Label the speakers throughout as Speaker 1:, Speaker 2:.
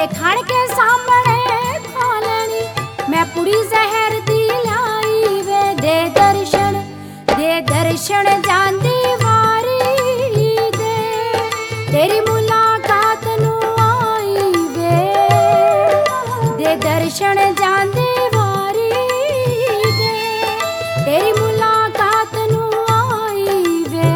Speaker 1: खड़ के सामने खा लेनी मैं पुड़ी जहर दी लाई वे दे दर्शन जांदी वारी दे तेरी मुलाकात नू आई वे दे दर्शन जांदी वारी दे तेरी मुलाकात नू आई वे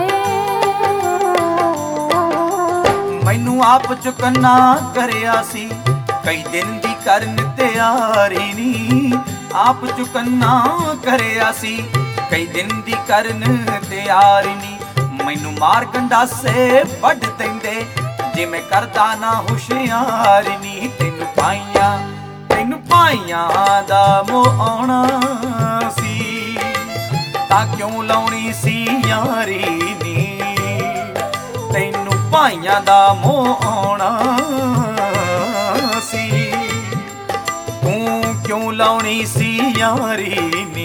Speaker 2: मैनू आप चुकन्ना करिया सी कई दिन दी करन तैयारी नी आप चुकन्ना करिया सी कई दिन दी करन तैयारी नी मैनू मार गंडासे वड देंदे जे मैं करदा ना हुशियारी नी तेनू पाइयां दा मोह आउणा सी तां क्यों लाउणी सी यारी नी तैनू पाइयां दा मोह आउणा सी तू क्यों लाउणी सी यारी नी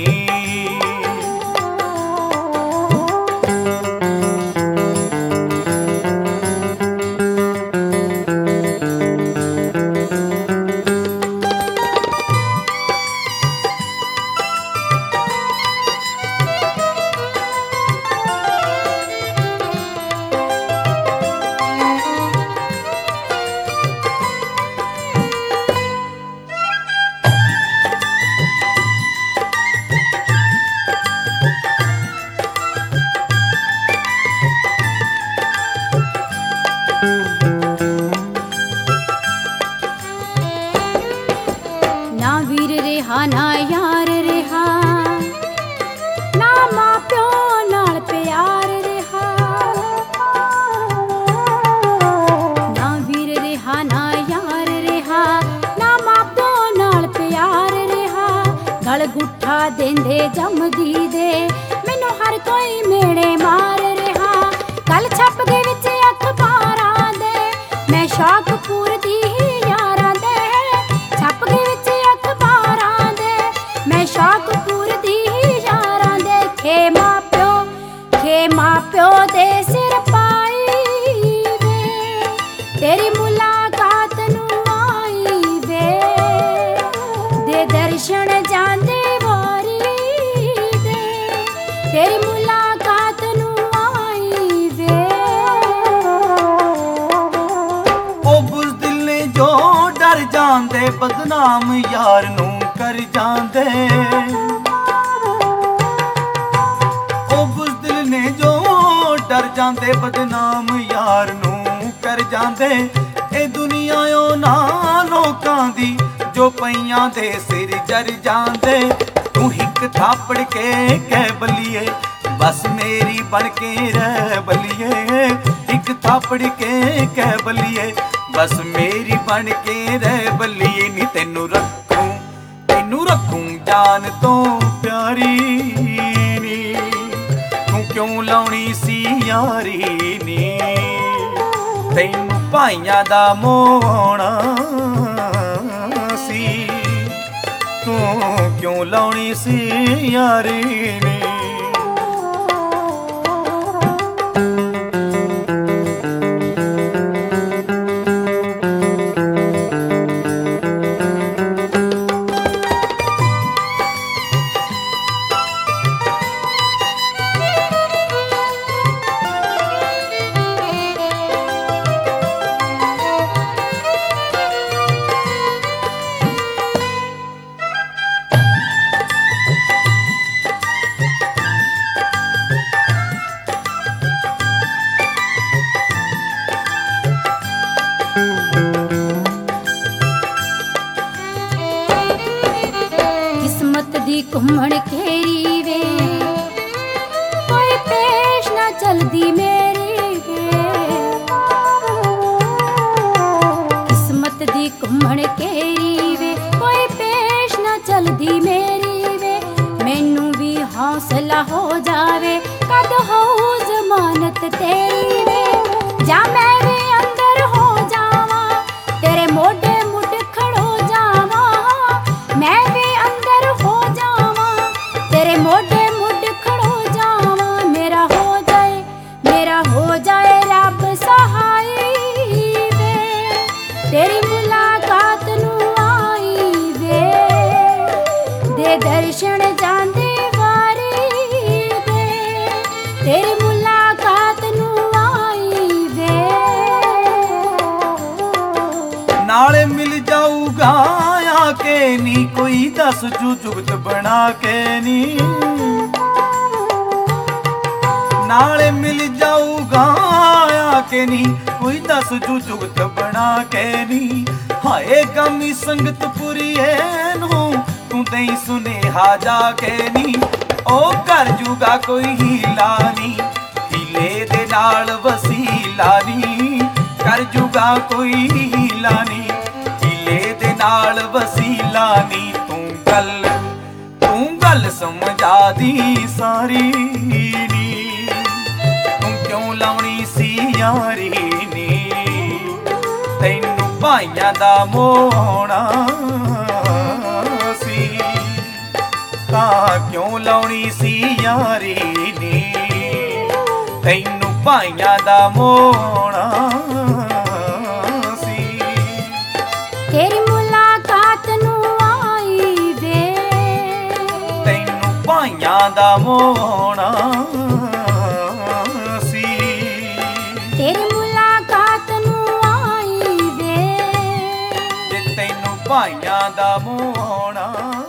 Speaker 1: ना वीर रिहा ना यार रिहा ना मां प्यो नाल प्यार रिहा ना वीर रिहा ना यार रिहा ना मां प्यो नाल प्यार रिहा गल गुठा देंदे जमदी दे मैनू हर कोई मेड़े मार रिहा कल छप गए विच अखबारां दे मैं शौक पूरदी यारां दे छप गए विच अखबारां दे मैं शौक पूरदी यारां दे खे मां प्यो दे सिर पाई वे तेरी मुलाकात नू आई वे दे दर्शन जांदे वारी दे तेरी मुलाकात नू आई वे
Speaker 2: ओ बुज़दिल ने जो डर जांदे बदनाम यार नू कर जांदे ओ बुज़दिल ने जो डर जांदे बदनाम यार नू कर जांदे ए दुनिया ना लोकां दी जो पईयां दे सिर जर जांदे तू हिक थापड़ के कह बलिए बस मेरी बन के रह बलिए हिक थापड़ के कह बलिए बस मेरी बन के रह बलिए नी तेनू रखूं जान तो प्यारी नी तू क्यों लाउणी सी यारी नी तैनू पाइयां दा मोह आउणा सी तू क्यों लाउणी सी यारी नी
Speaker 1: किस्मत दी घुमण घेरी वे कोई पेश ना चलदी मेरी वे किस्मत दी घुमण घेरी वे कोई पेश ना चलदी मेरी वे मैनू भी हौसला हो जावे कद हो जमानत तेरी वे जा मैं भी अंदर हो जावा तेरे मोढे मुठ खड़ो जावा मैं भी अंदर हो जावा तेरे मोढे मुठ खड़ो जावा मेरा हो जाए रब सहाय वे तेरी मुलाकात
Speaker 2: ਮਿਲ ਜਾਊਗਾ ਆ ਕੇ ਨੀ ਕੋਈ ਦੱਸ ਜੂ ਜੁਗਤ ਬਣਾ ਕੇ ਨੀ ਨਾਲੇ ਮਿਲ ਜਾਊਗਾ ਆ ਕੇ ਨੀ ਕੋਈ ਦੱਸ ਜੂ ਜੁਗਤ ਬਣਾ ਕੇ ਨੀ ਹਾਏ ਗਮੀ ਸੰਗਤ ਪੁਰੀਏ ਨੂੰ ਤੂੰ ਦੇਈ ਸੁਨੇਹਾ ਜਾ ਕੇ ਨੀ ਉਹ ਕਰ ਜੂਗਾ ਕੋਈ ਹੀਲਾ ਨੀ ਹੀਲੇ ਦੇ ਨਾਲ ਵਸੀਲਾ ਨੀ ਕਰ ਜੂਗਾ ਕੋਈ ਹੀਲਾ ਨੀ ਹੀਲੇ ਦੇ ਨਾਲ ਵਸੀਲਾ ਨੀ ਤੂੰ ਗੱਲ ਸਮਝਾ ਦੀ ਸਾਰੀ ਨੀ ਤੂੰ ਕਿਉਂ ਲਾਉਣੀ ਸੀ ਯਾਰੀ ਨੀ ਤੈਨੂੰ ਭਾਈਆਂ ਦਾ ਮੋਹਣਾ ਸੀ ਤਾਂ ਕਿਉਂ ਲਾਉਣੀ ਸੀ ਯਾਰੀ ਨੀ ਤੈਨੂੰ ਭਾਈਆਂ ਦਾ ਮੋਹਣਾ ਸੀ
Speaker 1: ਤੇਰੀ ਮੁਲਾਕਾਤ ਨੂੰ ਆਈ ਵੇ
Speaker 2: ਤੈਨੂੰ ਭਾਈਆਂ ਦਾ ਮੋਹਣਾ ਸੀ
Speaker 1: ਤੇਰੀ ਮੁਲਾਕਾਤ ਨੂੰ ਆਈ ਵੇ
Speaker 2: ਤੇ ਤੈਨੂੰ ਭਾਈਆਂ ਦਾ ਮੋਹਣਾ